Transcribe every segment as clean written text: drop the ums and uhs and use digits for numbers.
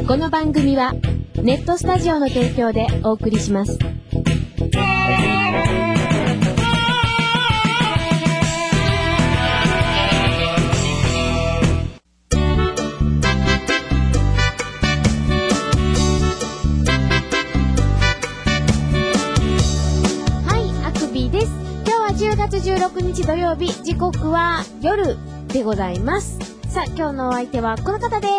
この番組はネットスタジオの提供でお送りします。10月16日土曜日、時刻は夜でございます。さあ、今日のお相手はこの方です。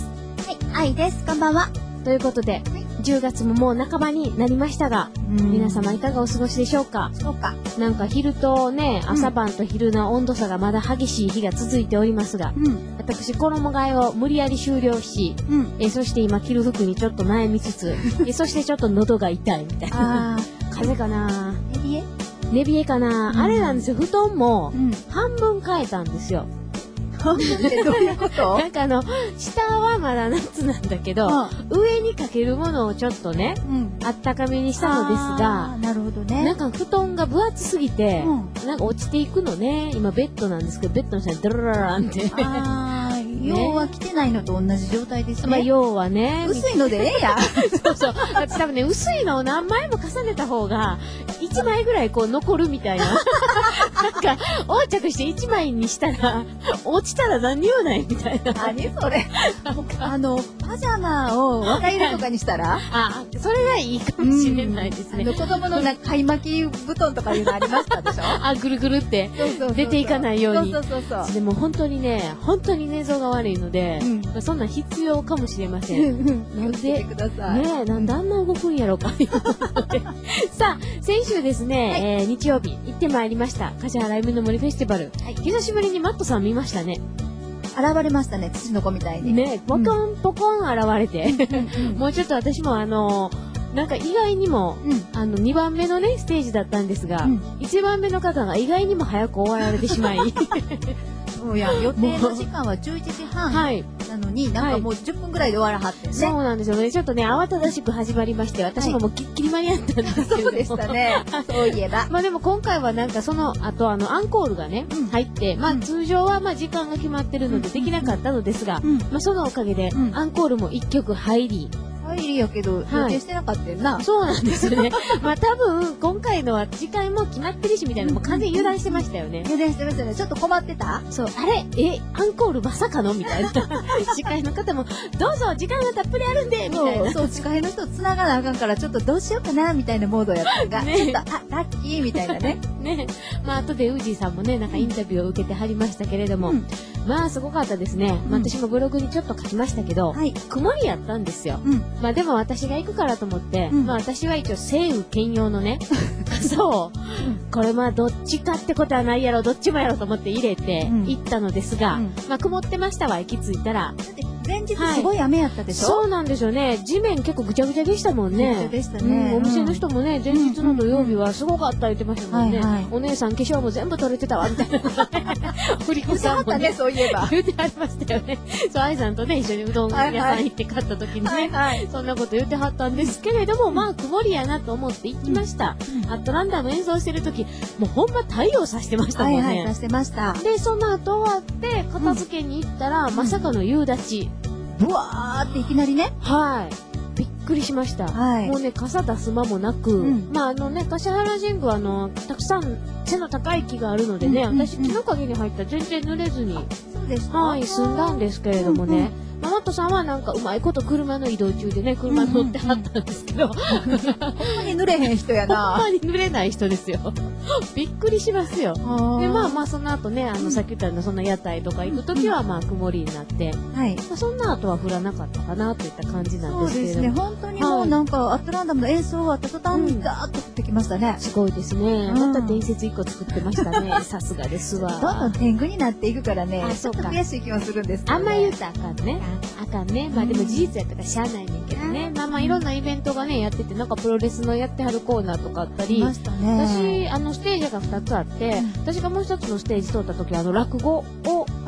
はい、愛です。こんばんは。 ということで、10月ももう半ばになりましたが、皆様いかがお過ごしでしょうか。 そうか。 なんか昼とね、朝晩と昼の温度差がまだ激しい日が続いておりますが、私、衣替えを無理やり終了し、そして今着る服にちょっと悩みつつ、そしてちょっと喉が痛いみたいな。風邪かな。寝冷えかな、あれなんですよ。布団も半分変えたんですよ。 半分ってどういうことなんか下はまだ夏なんだけど、上にかけるものをちょっとね、あったかめにしたのですが、 なるほどね。 なんか布団が分厚すぎて、なんか落ちていくのね。今ベッドなんですけど、ベッドの下にドララランって。 要は着てないのと同じ状態ですね。 まあ要はね。 薄いのでええや。 そうそう。私多分ね、薄いのを何枚も重ねた方が、1枚ぐらいこう残るみたいな。なんか、横着して1枚にしたら、落ちたら何にもないみたいな。 何それ。パジャマを若い色とかにしたらそれがいいかもしれないですね。 子供のなんか買い巻き布団とかいうのありましたでしょ。 ぐるぐるって出ていかないように。 そう。 でも本当に寝相が悪いので、そんなん必要かもしれません。 なんでください。 ねえ、なんであんな動くんやろか。さあ、先週ですね、日曜日行ってまいりました。柏原夢の森フェスティバル。久しぶりにマットさん見ましたね。 現れましたね、土の子みたいに。 ね、ポコンポコン現れて。もうちょっと私もなんか意外にも、2番目のね、ステージだったんですが、1番目の方が意外にも早く終わられてしまい。 そうや、予定の時間は11時半なのに、なんかもう10分ぐらいで終わらはってね。 そうなんですよね。ちょっとね、慌ただしく始まりまして、私ももうきっきり間に合ったんですけど。 そうでしたね。そういえば。 まあでも今回はなんかその後アンコールがね、入って、まあ通常はまあ時間が決まってるのでできなかったのですが、まあそのおかげでアンコールも1曲入り、 やけど、予定してなかったよな。 そうなんですよね。まあ多分、今回のは時間も決まってるしみたいな、もう完全に油断してましたよね。 油断してましたね。ちょっと困ってた？ そう、あれアンコールまさかのみたいな。司会の方も、どうぞ時間がたっぷりあるんでみたいな。 そう、司会の人繋がなあかんから、ちょっとどうしようかなみたいなモードやったのが、ちょっと、ラッキーみたいなね。 ね。まあ後でウージーさんもね、なんかインタビューを受けてはりましたけれども、まあすごかったですね。まあ私もブログにちょっと書きましたけど、曇りやったんですよ。まあでも私が行くからと思って、まあ私は一応晴雨兼用のね、傘を、これまあどっちかってことはないやろ、どっちもやろと思って入れて行ったのですが、まあ曇ってましたわ、駅着いたら。 前日すごい雨やったでしょ。 そうなんですよね。地面結構ぐちゃぐちゃでしたもんね。 ぐちゃぐちゃでしたね。 お店の人もね、前日の土曜日はすごかった言ってましたもんね。お姉さん化粧も全部取れてたわ、みたいな。振り子さんもね、 そういえば。 言ってありましたよね。そう、愛さんとね、一緒にうどん屋さん行って買った時にね、そんなこと言ってはったんですけれども、まあ曇りやなと思って行きました。アットランダム演奏してる時、もうほんま太陽さしてましたもんね。 さしてました。 で、その後終わって片付けに行ったら、まさかの夕立ち。 ブワーっていきなりね。 びっくりしました。もうね、傘出す間もなく、まあ柏原神宮はたくさん背の高い木があるのでね、私木の陰に入ったら全然濡れずに、済んだんですけれどもね。ママットさんはなんかうまいこと車の移動中でね、車乗ってはったんですけど。ほんまに濡れへん人やな。 ほんまに濡れない人ですよ。びっくりしますよ。で、まあその後ね、さっき言ったその屋台とか行くときはまあ曇りになって、そんな後は降らなかったかなといった感じなんですけれども。 そうですね、本当にもうなんかアットランダムの演奏終わった途端にガーッと降ってきましたね。 すごいですね。また伝説1個作ってましたね。さすがですわ。 どんどん天狗になっていくからね、ちょっと悔しい気もするんですけど。 あんま言うたらあかんね。あかんね。まあでも事実やったからしゃあないねんけどね。まあいろんなイベントがね、やってて、なんかプロレスのやってはるコーナーとかあったり、私、ステージが2つあって、私がもう一つのステージ通った時は落語を、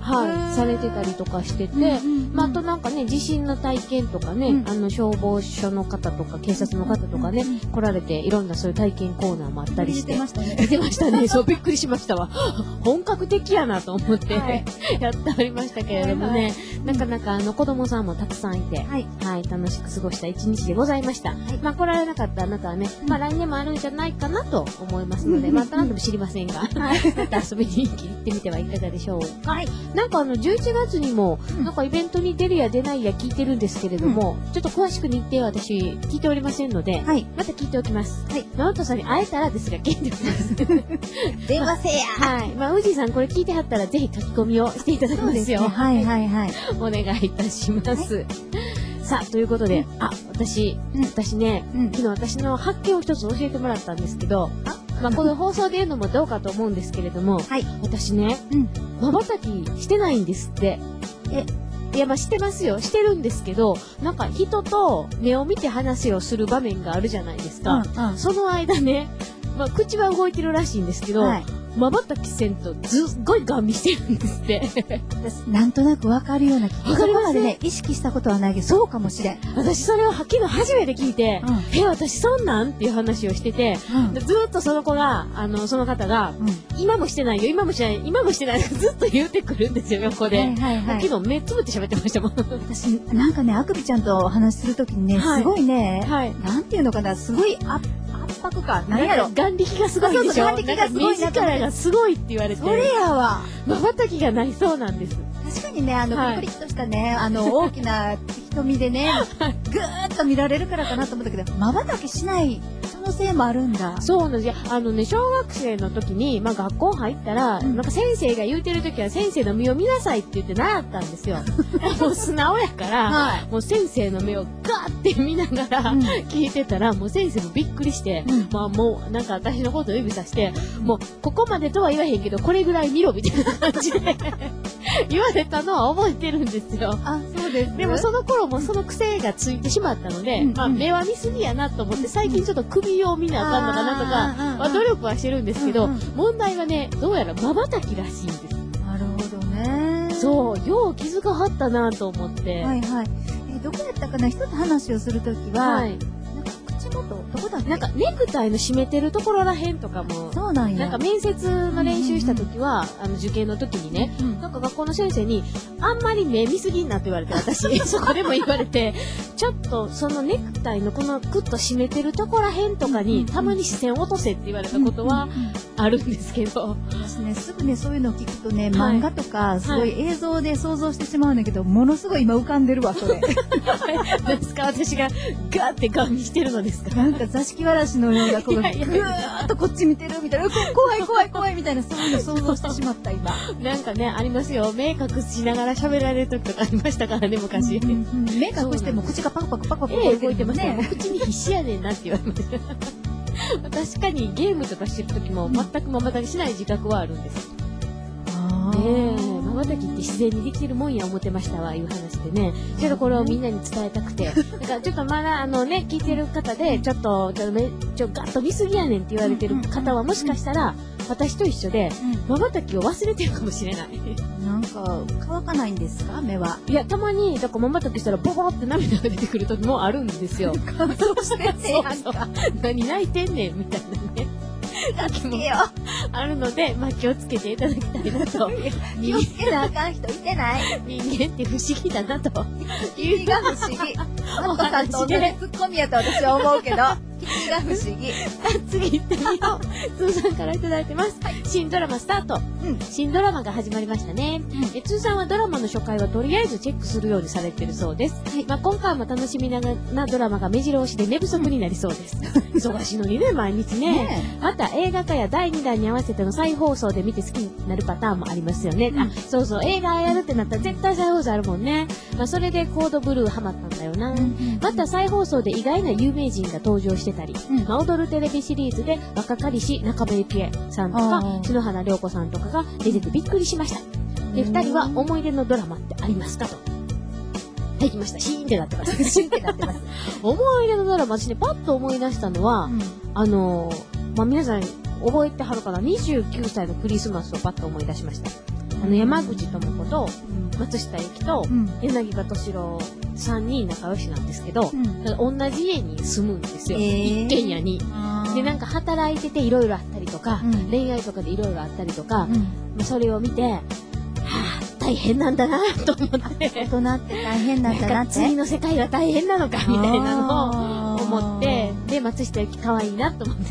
はい、されてたりとかしてて、まあ、あとなんかね、地震の体験とかね、消防署の方とか警察の方とかね、来られて、いろんなそういう体験コーナーもあったりして。 見てましたね。 見てましたね。そう、びっくりしましたわ。本格的やなと思って、やっておりましたけれどもね、なかなか子供さんもたくさんいて、はい、楽しく過ごした一日でございました。まあ、来られなかったあなたはね、まあ、来年もあるんじゃないかなと思いますので、また何でも知りませんが、また遊びに行ってみてはいかがでしょうか。はい。なんか11月にも、なんかイベントに出るや出ないや聞いてるんですけれども、ちょっと詳しく日程は私聞いておりませんので、また聞いておきます。はい。直人さんに会えたらですが、聞いておきます。 電話せや。 はい。まあ、宇治さんこれ聞いてはったらぜひ書き込みをしていただきますよ。 はいはいはい。 お願いいたします。さあ、ということで、私ね、昨日私の発見を一つ教えてもらったんですけど、まあ、この放送で言うのもどうかと思うんですけれども、私ね、瞬きしてないんですって。いや、まあ、してますよ。してるんですけど、なんか人と目を見て話をする場面があるじゃないですか。その間ね、まあ、口は動いてるらしいんですけど、瞬きせんとすっごいガン見してるんですって。 私、なんとなくわかるような気がする。そこまでね、意識したことはないけど、そうかもしれん。 私それを昨日初めて聞いて、私そんなんっていう話をしてて、ずーっとその子が、その方が、今もしてないよ、今もしてない、今もしてないってずっと言うてくるんですよ、横で。昨日目つぶって喋ってましたもん。 私、なんかね、あくびちゃんとお話しするときにね、すごいね、なんていうのかな、すごい圧迫感。何やろ。 眼力がすごいでしょ。 眼力がすごい。 目力がすごいって言われて。 それやわ。 瞬きがないそうなんです。 確かにね、プリッとしたね、大きな瞳でね、ぐーっと見られるからかなと思ったけど、瞬きしない可能性もあるんだ。 そうなんですよ。小学生の時に、まあ、学校入ったら、なんか先生が言うてる時は先生の目を見なさいって言って習ったんですよ。もう素直やから、もう先生の目をガーって見ながら、聞いてたら、もう先生もびっくりして、まあもう、なんか私のことを指さして、もう、ここまでとは言わへんけど、これぐらい見ろみたいな感じで、言われたのは覚えてるんですよ。 あ、そうです。 でもその頃もその癖がついてしまったので、まあ目は見すぎやなと思って、最近ちょっと首を見なあかんのかなとか、まあ努力はしてるんですけど、問題はね、どうやら瞬きらしいんです。 なるほどね。 そう、よう気づかはったなと思って。 はいはい。どこやったかな、人と話をするときは、口元、どこだっけ？ なんかネクタイの締めてるところらへんとかも、 そうなんや。 なんか面接の練習したときは、受験の時にね、なんか学校の先生に、あんまり目見すぎんなって言われて、私、そこでも言われて、ちょっとそのネクタイのこのクッと締めてるところらへんとかに、たまに視線を落とせって言われたことはあるんですけど。 私ね、すぐね、そういうのを聞くとね、漫画とか、すごい映像で想像してしまうんだけど、ものすごい今浮かんでるわ、それ。 何ですか？私がガーってガン見してるのですか？ なんか座敷わらしのような子がぐーっとこっち見てるみたいな、怖い怖い怖いみたいな、そういうの想像してしまった今。 なんかね、ありますよ。目隠しながら喋られる時とかありましたからね、昔。 目隠しても口がパクパクパクパク動いてますね。口に必死やねんなって言われました。確かにゲームとかしてる時も全く瞬きしない自覚はあるんです。ねえ、瞬きって自然にできてるもんや思ってましたわ、いう話でね。ちょっとこれをみんなに伝えたくて。だからちょっとまだね、聞いてる方で、ちょっとガッと見すぎやねんって言われてる方はもしかしたら、私と一緒で、瞬きを忘れてるかもしれない。 なんか、乾かないんですか、目は。 いや、たまに、だから瞬きしたらボボって涙が出てくる時もあるんですよ。 乾燥してて、 そうそう。何泣いてんねん、みたいなね。あるので、まあ、気をつけていただきたいなと。 気をつけなあかん人いてない？ 人間って不思議だなと。 君が不思議。マットさんと同じツッコミやと私は思うけど。君が不思議。 次行ってみよう。通さんからいただいてます。新ドラマスタート。新ドラマが始まりましたね。通さんはドラマの初回はとりあえずチェックするようにされてるそうです。まあ、今回も楽しみなドラマが目白押しで寝不足になりそうです。忙しいのにね、毎日ね。また映画化や第2弾に合わせての再放送で見て好きになるパターンもありますよね。あ、そうそう、映画やるってなったら絶対再放送あるもんね。まあ、それでコードブルーハマったんだよな。また再放送で意外な有名人が登場してたり、まあ、踊るテレビシリーズで若かりし中部幸恵さんとか篠原涼子さんとかが出ててびっくりしました。で、2人は思い出のドラマってありますかと。はい、来ました。シーンってなってます。シーンってなってます。思い出のドラマ、私ね、パッと思い出したのは、まあ、皆さん覚えてはるかな、29歳のクリスマスをパッと思い出しました。 山口智子と、松下由紀と、柳葉敏郎3人仲良しなんですけど、同じ家に住むんですよ。一軒家に。で、なんか働いてていろいろあったりとか、恋愛とかでいろいろあったりとか、それを見て、はぁ、大変なんだなと思って。 大人って大変なんだなって。 次の世界は大変なのかみたいなのを思って、で、松下由紀可愛いなと思って。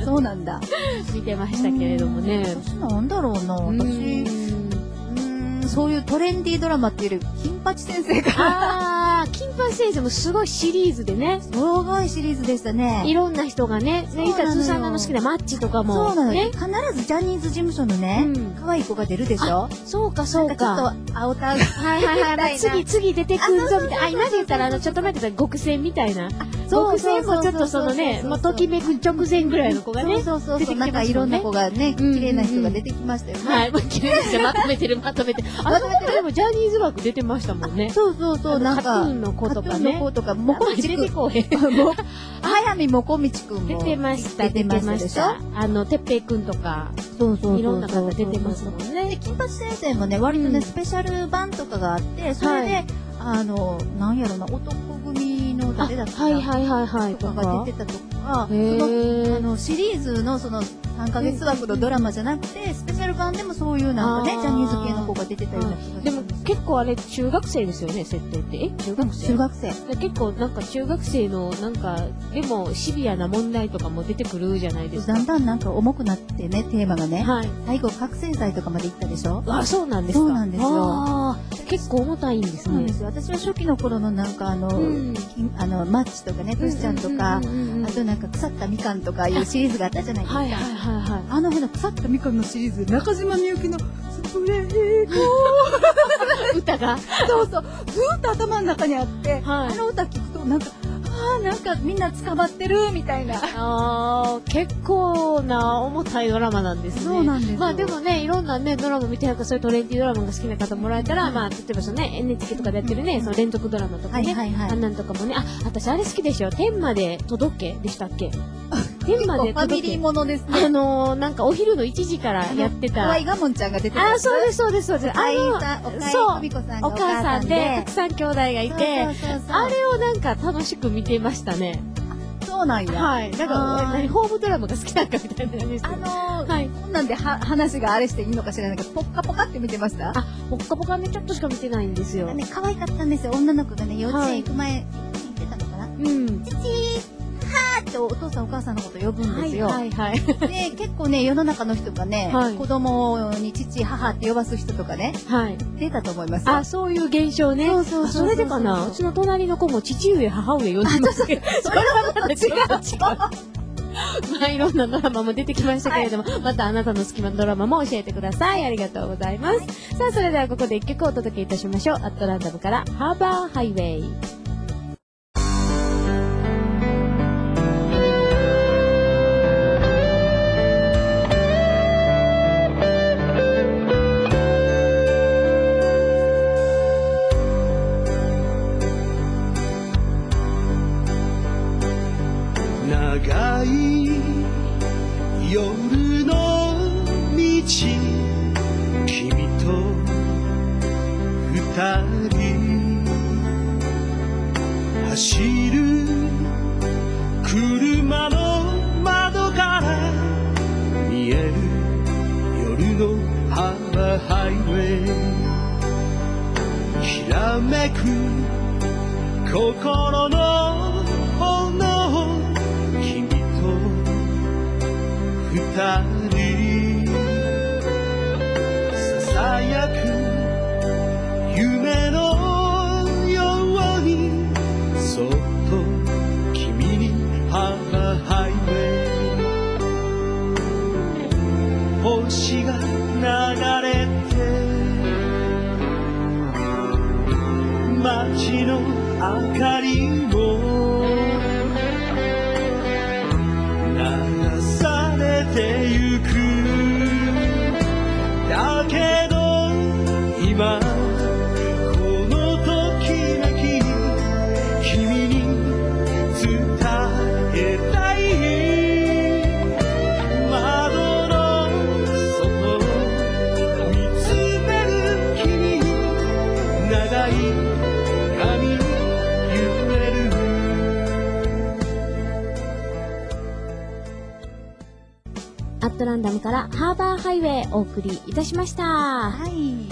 そうなんだ。 見てましたけれどもね。 私なんだろうな、私。そういうトレンディードラマっていうより、金八先生が。 金八先生もすごいシリーズでね。 すごいシリーズでしたね。 いろんな人がね、いた通さんの好きなマッチとかも。 そうなのよ。必ずジャニーズ事務所のね、可愛い子が出るでしょ。 そうか、そうか。 ちょっと、青タン。 次出てくるぞ、みたいな。今で言ったら、ちょっと待ってた、極戦みたいな。極戦もちょっとそのね、ときめく直前ぐらいの子がね。 そう、なんかいろんな子がね、綺麗な人が出てきましたよね。 はい、綺麗な人まとめてる。でもジャニーズ枠出てましたもんね。 そう、なんか。 カトゥーンの子とかね。 もこみちくん。出てこへん。早見もこみちくんも。 出てました。てっぺいくんとか。 そう。 いろんな方出てますもんね。 金八先生もね、割とね、スペシャル版とかがあって、それで、なんやろな、男組の誰だったかな。とかが出てたとか、シリーズのその3ヶ月枠のドラマじゃなくて、スペシャル版でもそういうなんかね、ジャニーズ系の子が出てたような気がする。 でも結構あれ中学生ですよね、設定って。中学生結構なんか中学生のなんか、でもシビアな問題とかも出てくるじゃないですか。 だんだんなんか重くなってね、テーマがね。最後覚醒剤とかまで行ったでしょ。 そうなんですか。 そうなんですよ。 結構重たいんですね。 そうなんですよ。私は初期の頃のなんかマッチとかね、トシちゃんとか、あとなんか腐ったみかんとかいうシリーズがあったじゃないですか。あの腐ったみかんのシリーズ、中島みゆきのスプレーコ歌がそう、ずーっと頭の中にあって、あの歌聞くとなんか、なんかみんな捕まってるみたいな。 結構な重たいドラマなんですね。 そうなんですよ。 まあでもね、いろんなね、ドラマ見て、なんかそういうトレンディードラマが好きな方もらえたら、まあ、例えばそのね、NHK とかでやってるね、その連続ドラマとかね、あんなんとかもね、私あれ好きでしょ。天まで届けでしたっけ？天まで届け。 ファミリーものですね。 なんかお昼の1時からやってた。 河合我門ちゃんが出てた。 そうです。 そう。お母さんで、たくさん兄弟がいて、あれをなんか楽しく見てましたね。 そうなんや。 はい。なんか、ホームドラマが好きなんかみたいな感じです。 こんなんで話があれしていいのか知らないけど、ポッカポカって見てました？ ポッカポカね、ちょっとしか見てないんですよ。 可愛かったんですよ。女の子がね、幼稚園行く前、言ってたのかな？父はーってお父さんお母さんのこと呼ぶんですよ。で、結構ね、世の中の人がね、子供に父、母って呼ばす人とかね、出たと思いますよ。 そういう現象ね。それでかな。うちの隣の子も父上、母上呼んでますけど、それはまた違う。まあいろんなドラマも出てきましたけれども、またあなたの好きなドラマも教えてください。ありがとうございます。さあ、それではここで一曲お届けいたしましょう。アットランダムからハーバーハイウェイ。 長い夜の道、君と二人走る車の窓から見える夜のハーバーハイウェイ、きらめく心の炎、君と二人ささやく夢のように、そっと君にハーバーハイウェイ、星が流れて街の明かりも流されてゆく、だけど今このときめき君に伝えたい、窓の外見つめアットランダムからハーバーハイウェイお送りいたしました。はい。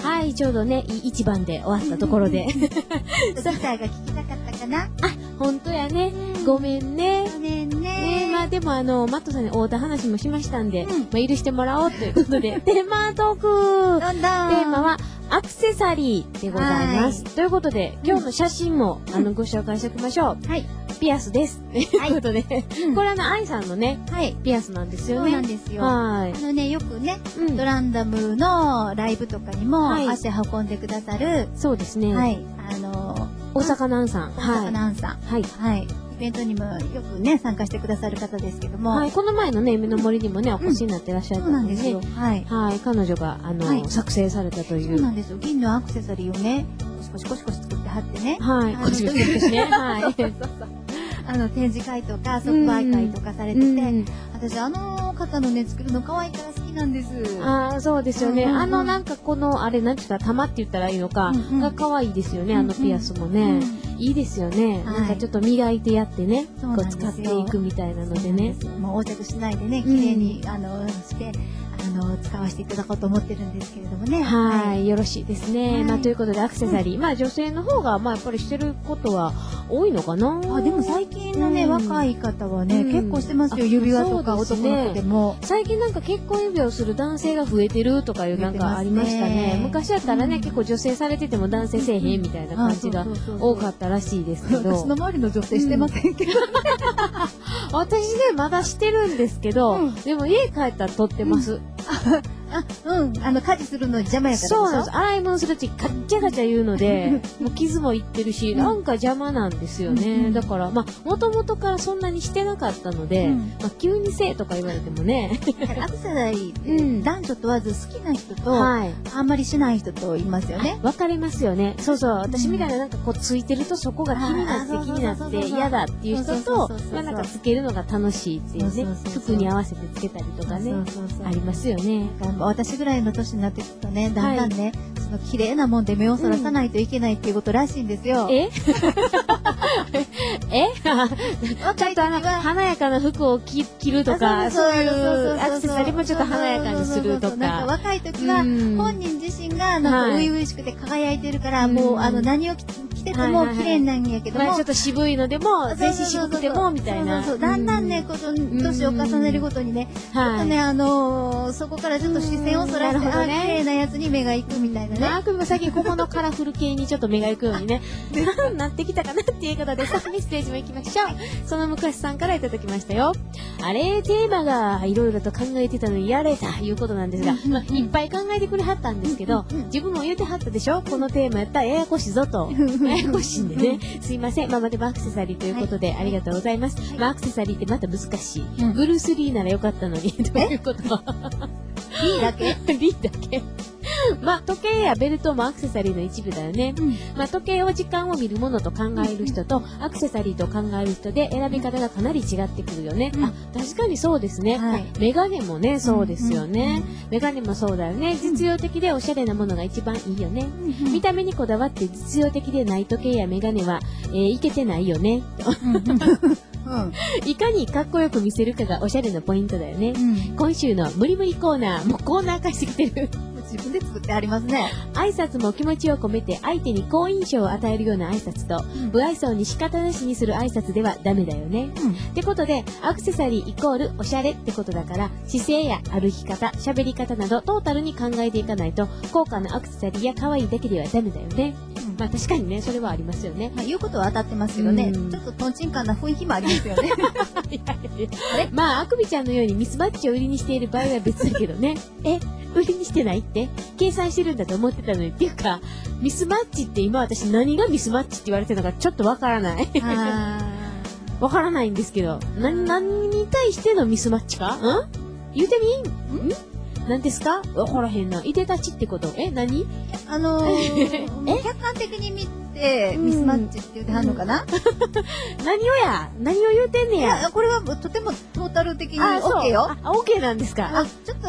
はい、ちょうどね、一番で終わったところで。 ギターが聴きたかったかな？あ、 ほんとやね。ごめんね。 ごめんね。 まあでもマットさんに会うた話もしましたんで、まあ許してもらおうということで、テーマトーク。 どんどん。 テーマは、アクセサリーでございます。ということで、今日の写真も、ご紹介しておきましょう。はい。ピアスです。ということで、これ愛さんのね、ピアスなんですよね。 そうなんですよ。はい。よくね、ドランダムのライブとかにも足運んでくださる。 そうですね。 はい。 大阪南さん。 大阪南さん。はい。はい。イベントにもよくね、参加してくださる方ですけども。 はい。この前のね、夢の森にもね、お越しになってらっしゃったそうなんですよ。はい。 はい。彼女が、作成されたという。 そうなんですよ。銀のアクセサリーをね、コシコシ作ってはってね。 はい。コシコシ作ってね。はい。 展示会とか即売会とかされてて、私方のね作るの可愛いから好きなんです。 ああ、そうですよね。なんかこのあれなんていうか玉って言ったらいいのかが可愛いですよね。ピアスもね、いいですよね。なんかちょっと磨いてやってね、こう使っていくみたいなのでね。 もう横着しないでね、綺麗にして使わせていただこうと思ってるんですけれどもね。 はい、よろしいですね。まあということでアクセサリー、まあ女性の方がまあやっぱりしてることは多いのかな。 あ、でも最近のね若い方はね結構してますよ。指輪とか男の子でも。 最近なんか結婚指輪をする男性が増えてるとかいうなんかありましたね。昔だったらね結構女性されてても男性せえへんみたいな感じが多かったらしいですけど。 私の周りの女性してませんけど。 私ねまだしてるんですけど、でも家帰ったら取ってます。 家事するのに邪魔やから。 そうなんです。洗い物するときガッチャガチャ言うので、もう傷もいってるし、なんか邪魔なんですよね。だから、まあ、もともとからそんなにしてなかったので、まあ、急にせえとか言われてもね。 アクセサリーって、男女問わず好きな人と、あんまりしない人といますよね。 わかりますよね。そうそう。私みたいななんかこうついてるとそこが気になって嫌だっていう人と、まあなんかつけるのが楽しいっていうね。服に合わせてつけたりとかね。ありますよね。 私ぐらいの年になってくるとね、だんだんね、その綺麗なもんで目をそらさないといけないっていうことらしいんですよ。 ちょっと華やかな服を着るとか、そういうアクセサリーもちょっと華やかにするとか。 なんか若い時は本人自身がなんか初々しくて輝いてるから、もう何を着てても綺麗なんやけども。 ちょっと渋いのでも、全身渋くてもみたいな。 だんだんね、年を重ねるごとにね、ちょっとね、そこからちょっと視線をそらして、綺麗なやつに目が行くみたいなね。 最近ここのカラフル系にちょっと目が行くようにね、なってきたかなっていうことで、さあメッセージも行きましょう。その昔さんからいただきましたよ。あれ、テーマがいろいろと考えてたのにやれたいうことなんですが、まあ、いっぱい考えてくれはったんですけど、自分も言うてはったでしょ、このテーマやったらややこしいぞと。ややこしいんでね。すいません。まあ、でもアクセサリーということで、ありがとうございます。まあ、アクセサリーってまた難しい。ブルース・リーならよかったのに、ということは。 リーだけリーだけまあ、時計やベルトもアクセサリーの一部だよね。まあ、時計を時間を見るものと考える人と、アクセサリーと考える人で選び方がかなり違ってくるよね。あ、確かにそうですね。メガネもね、そうですよね。メガネもそうだよね。実用的でおしゃれなものが一番いいよね。見た目にこだわって実用的でない時計やメガネは、いけてないよね。いかにかっこよく見せるかがおしゃれのポイントだよね。今週の無理無理コーナー、もうコーナー化してきてる。 自分で作ってありますね。 挨拶も気持ちを込めて相手に好印象を与えるような挨拶と、不愛想に仕方なしにする挨拶ではダメだよね。ってことで、アクセサリーイコールおしゃれってことだから、姿勢や歩き方、喋り方などトータルに考えていかないと、高価なアクセサリーや可愛いだけではダメだよね。まあ確かにね、それはありますよね。 まあ言うことは当たってますけどね、ちょっとトンチンカンな雰囲気もありますよね。 まあ、あくびちゃんのようにミスマッチを売りにしている場合は別だけどね。売りにしてないって計算してるんだと思ってたのに。っていうか、ミスマッチって今私何がミスマッチって言われてるのかちょっとわからない。わからないんですけど。何に対してのミスマッチか言うてみ何ですかわからへんな。いでたちってこと何客観的に見て、ミスマッチって言ってはんのかな何を言うてんねや。 いや、これはとてもトータル的に OK よ。 OK なんですか。 ちょっと、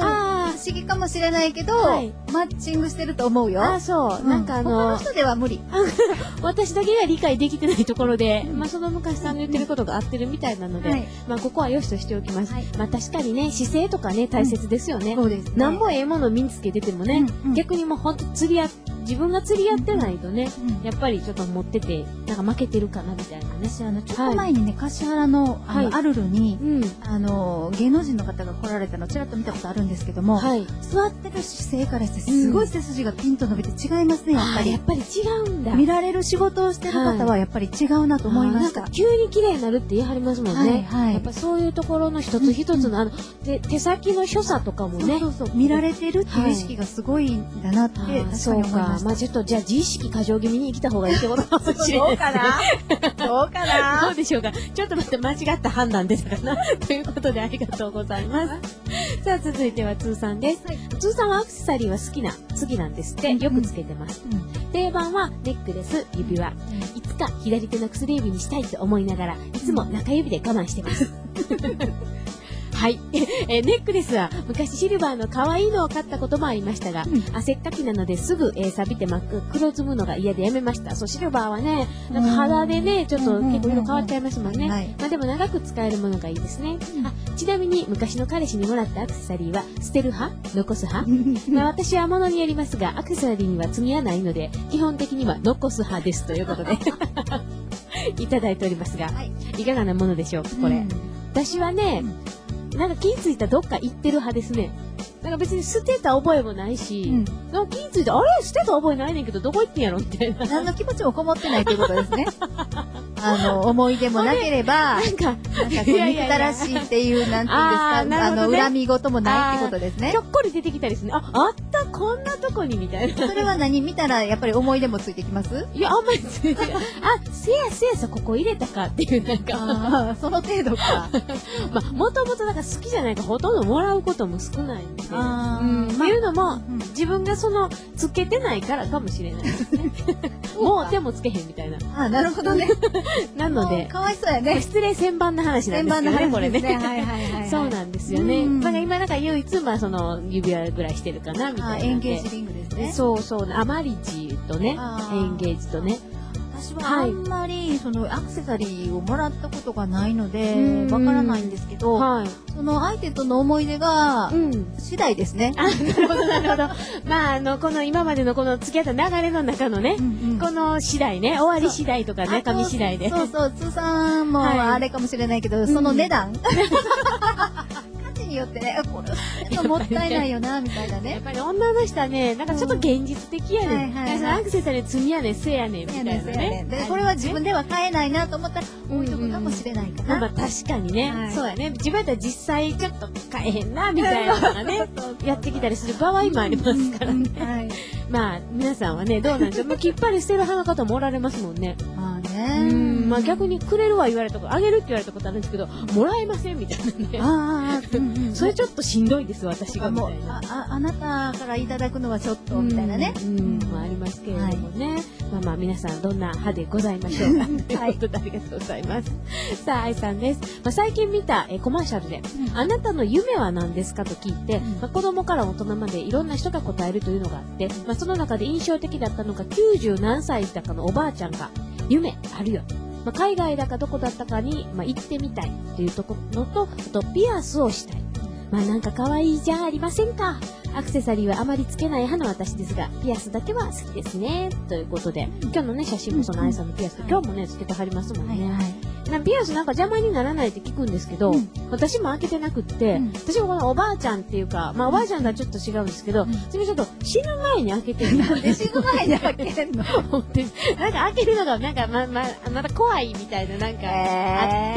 不思議かもしれないけど、マッチングしてると思うよ。 あ、そう。なんか他の人では無理。 私だけが理解できてないところで、まあその昔さんの言ってることが合ってるみたいなので、まあここは良しとしておきます。まあ確かにね、姿勢とかね、大切ですよね。 そうですね。 なんぼええもの身につけててもね、逆にもうほんと自分が釣り合ってないとね、やっぱりちょっと持ってて、なんか負けてるかなみたいなね。 私、ちょっと前にね、橿原の、アルルに、芸能人の方が来られたの、ちらっと見たことあるんですけども、座ってる姿勢からして、すごい背筋がピンと伸びて違いますね、やっぱり。 やっぱり違うんだ。 見られる仕事をしてる方は、やっぱり違うなと思いました。 急に綺麗になるって言い張りますもんね。やっぱそういうところの一つ一つの、手先の所作とかもね。 見られてるっていう意識がすごいんだなって、確かに思いました。そうか。 まあちょっと、じゃあ自意識過剰気味に生きた方がいいってことかもしれない。 どうかなどうかなどうでしょうか。ちょっと待って、間違った判断ですかな。ということでありがとうございます。さあ、続いては通さんです。通さんはアクセサリーは好きなんですって。よくつけてます。定番はネックレス、指輪。いつか左手の薬指にしたいと思いながら、いつも中指で我慢してます。はい。ネックレスは昔シルバーの可愛いのを買ったこともありましたが、汗っかきなのですぐ錆びて黒ずむのが嫌でやめました。そう、シルバーはね、なんか肌でね、ちょっと結構色変わっちゃいますもんね。まあでも長く使えるものがいいですね。ちなみに昔の彼氏にもらったアクセサリーは捨てる派？残す派？まあ私は物によりますが、アクセサリーには罪はないので、基本的には残す派ですということでいただいておりますが、いかがなものでしょうか、これ。私はね、なんか気ぃついたらどっか行ってる派ですね。なんか別に捨てた覚えもないし、なんか気ぃついたら、あれ捨てた覚えないねんけど、どこ行ってんやろみたいな。 何の気持ちもこもってないということですね。思い出もなければ、なんか憎たらしいっていう、なんていうんですか、恨み事もないってことですね。 ひょっこり出てきたりするね。あった、こんなとこに、みたいな。 それは何見たら、やっぱり思い出もついてきます？ いや、あんまりついてない。せやさ、ここ入れたかっていう、なんか。 その程度か。 まあ、もともとなんか好きじゃないか、ほとんどもらうことも少ないんで。っていうのも、自分がつけてないからかもしれないですね。もう手もつけへんみたいな。 なるほどね。 なので、 かわいそうやね。 失礼千万な話なんですけどね、これね。 はいそうなんですよね。なんか今なんか唯一、まあ指輪ぐらいしてるかな、みたいな。 エンゲージリングですね。 そう、アマリジとね、エンゲージとね。 私はあんまりアクセサリーをもらったことがないのでわからないんですけど、その相手との思い出が次第ですね。 なるほどなるほど。まあこの今までのこの付き合った流れの中のね、この次第ね、終わり次第とか中身次第で。 そう、通さんもあれかもしれないけど、その値段によってね、これもったいないよなみたいなね。 やっぱり女の人はね、なんかちょっと現実的やねん。アクセサリー罪やねん、せやねんみたいなね。 でこれは自分では買えないなと思ったら置いとくかもしれないかな。 まあ確かにね、そうやね。自分やったら実際ちょっと買えへんなみたいなのがね、やってきたりする場合もありますからね。まあ皆さんはね、どうなんでしょう。きっぱり捨てる派の方もおられますもんね。まあ逆にくれるは言われたこと、あげるって言われたことあるんですけど、もらえませんみたいなね。それちょっとしんどいです、私がみたいな。 あなたからいただくのはちょっとみたいなね。 ありますけれどもね。まあ皆さんどんな派でございましょうか。ということでありがとうございます。さあ、愛さんです。最近見たコマーシャルで、あなたの夢は何ですかと聞いて、子供から大人までいろんな人が答えるというのがあって、その中で印象的だったのが90何歳だかのおばあちゃんが、夢あるよ。海外だかどこだったかに、行ってみたいというのと、あとピアスをしたい。なんか可愛いじゃありませんか。アクセサリーはあまりつけない派の私ですが、ピアスだけは好きですね。ということで、今日のね、写真もその愛さんのピアス、今日もね、つけてはりますもんね。ピアスなんか邪魔にならないって聞くんですけど、私も開けてなくって、私もこのおばあちゃんっていうか、おばあちゃんとはちょっと違うんですけど、それちょっと死ぬ前に開けてる。 なんで死ぬ前に開けんのなんか開けるのがなんかまた怖いみたいななんかあって、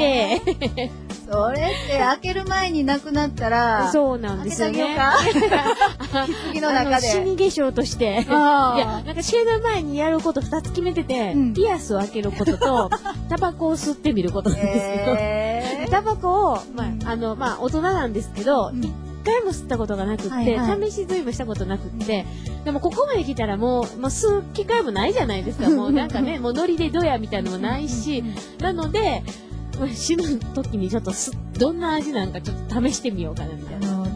それって開ける前になくなったら、 そうなんですよね。 棺の中で。 死に化粧として。いや、なんか死ぬ前にやること2つ決めてて、ピアスを開けることと、タバコを吸ってみることなんですよ。タバコを、大人なんですけど、一回も吸ったことがなくって、試し吸いもしたことなくって、でもここまで来たらもう吸う機会もないじゃないですか。もうなんかね、もうノリでドヤみたいなのもないし、なので、死ぬ時にちょっとどんな味なんかちょっと試してみようかなみたいな。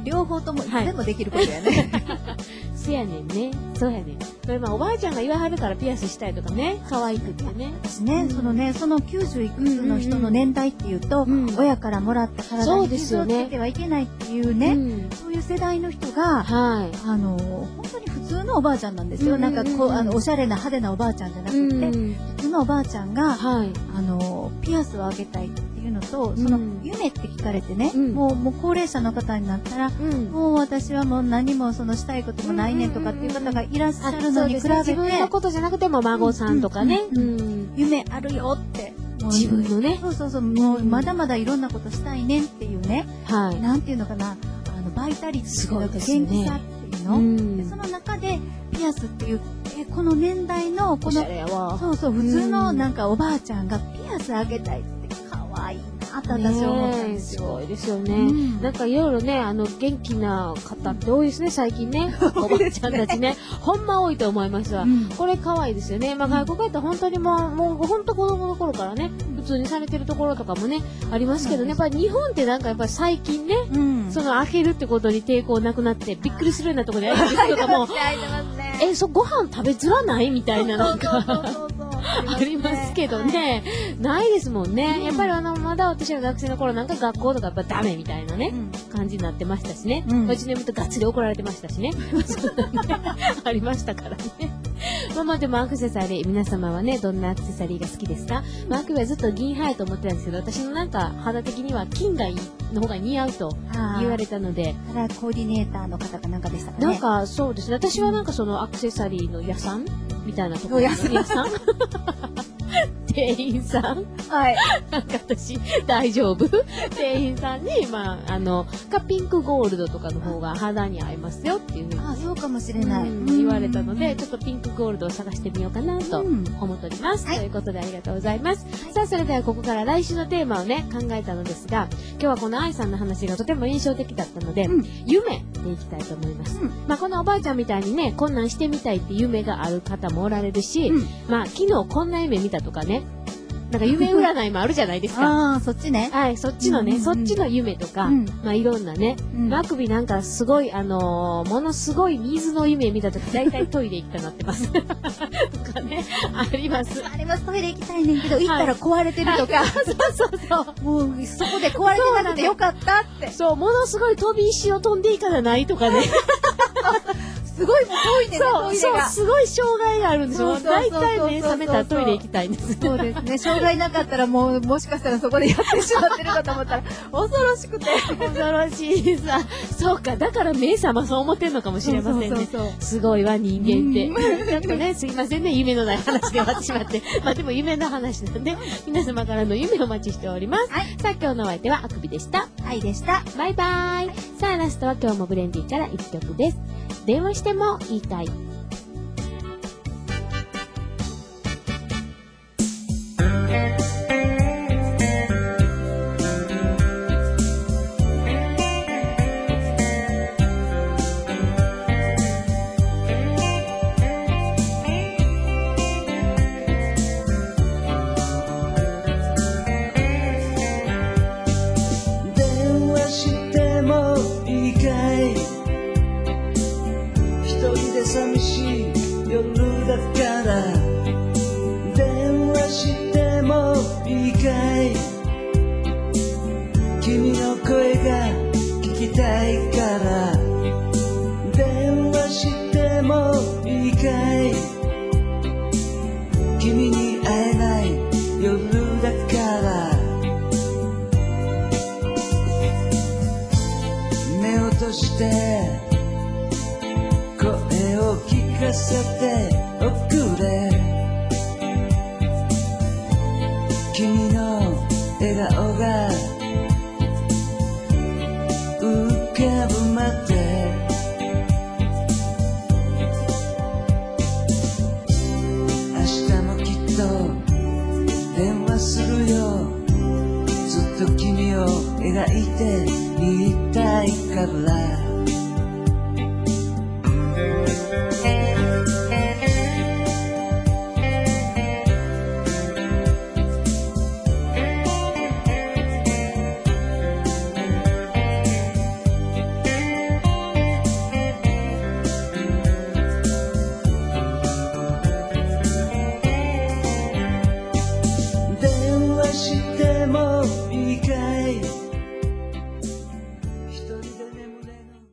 両方ともいつでもできることやね。 そうやねんね。そうやねん。これおばあちゃんが言わはるからピアスしたいとかね、可愛くってね。 私ね、その90いくつの人の年代っていうと、親からもらった体に傷をつけてはいけないっていうね、そういう世代の人が、本当に普通のおばあちゃんなんですよ。なんかおしゃれな派手なおばあちゃんじゃなくて、普通のおばあちゃんが、ピアスをあげたいっていうのと、その夢って聞かれてね、もう高齢者の方になったら、もう私はもう何もしたいこともないねとかっていう方がいらっしゃるのに比べて、 自分のことじゃなくても孫さんとかね、 夢あるよって。 自分のね。 そう、もうまだまだいろんなことしたいねっていうね、なんていうのかな、バイタリティとか元気さっていうの。でその中で、ピアスっていう、この年代の、普通のなんかおばあちゃんがピアスあげたいって可愛いなって私は思ったんですよ。 すごいですよね。なんかいろいろね、元気な方って多いですね、最近ね。おばあちゃんたちね。ほんま多いと思いますわ。これ可愛いですよね。外国やったら本当にもう本当子供の頃からね、普通にされてるところとかもね、ありますけどね、やっぱり日本ってなんかやっぱり最近ね、開けるってことに抵抗なくなって、びっくりするようなところで開けるとかも、ご飯食べづらないみたいななんかありますけどね。ないですもんね。やっぱりまだ私が学生の頃なんか学校とかやっぱダメみたいなね、感じになってましたしね。うちの妹がっつり怒られてましたしね。ありましたからね。でもアクセサリー、皆様はね、どんなアクセサリーが好きですか？あくびはずっと銀派やと思ってたんですけど、私のなんか肌的には金がの方が似合うと言われたので。 カラーコーディネーターの方かなんかでしたかね。 なんかそうですね。私はなんかアクセサリーの屋さんみたいなところ。屋さん店員さんはい。 なんか私、大丈夫店員さんに、ピンクゴールドとかの方が肌に合いますよっていうふうに。 そうかもしれない。 言われたので、ちょっとピンクゴールドを探してみようかなと思っております。ということでありがとうございます。さあ、それではここから来週のテーマをね、考えたのですが、今日はこの愛さんの話がとても印象的だったので、夢でいきたいと思います。このおばあちゃんみたいにね、こんなんしてみたいって夢がある方もおられるし、昨日こんな夢見たとかね、なんか夢占いもあるじゃないですか。 そっちね。 はい、そっちのね、そっちの夢とか、いろんなね、あくびなんかすごい、ものすごい水の夢見たとき、だいたいトイレ行きたなってます。とかね、あります。 あります、トイレ行きたいねんけど、行ったら壊れてるとか。そう。もう、そこで壊れてなくてよかったって。 そう、ものすごい飛び石を飛んでいかないとかね。 すごいもう遠いね、トイレが。 すごい障害があるんですよ。だいたい目覚めたらトイレ行きたいんです。 そうですね。障害なかったらもしかしたらそこでやってしまってるかと思ったら、恐ろしくて。 恐ろしいさ。そうか、だから目覚まそう思ってんのかもしれませんね。すごいわ、人間って。ちょっとね、すいませんね、夢のない話で終わってしまって。でも夢の話なんで、皆様からの夢をお待ちしております。さあ、今日のお相手はあくびでした。 はいでした。 バイバイ。さあ、ラストは今日もブレンディから一曲です。電話しても言いたい。 電話してもいいかい？寂しい夜だから電話してもいいかい？君の声が聞きたいから電話してもいいかい？君に会えない夜だから目を閉じて声を聞かせておくれ君の笑顔が浮かぶまで明日もきっと電話するよずっと君を描いていたいから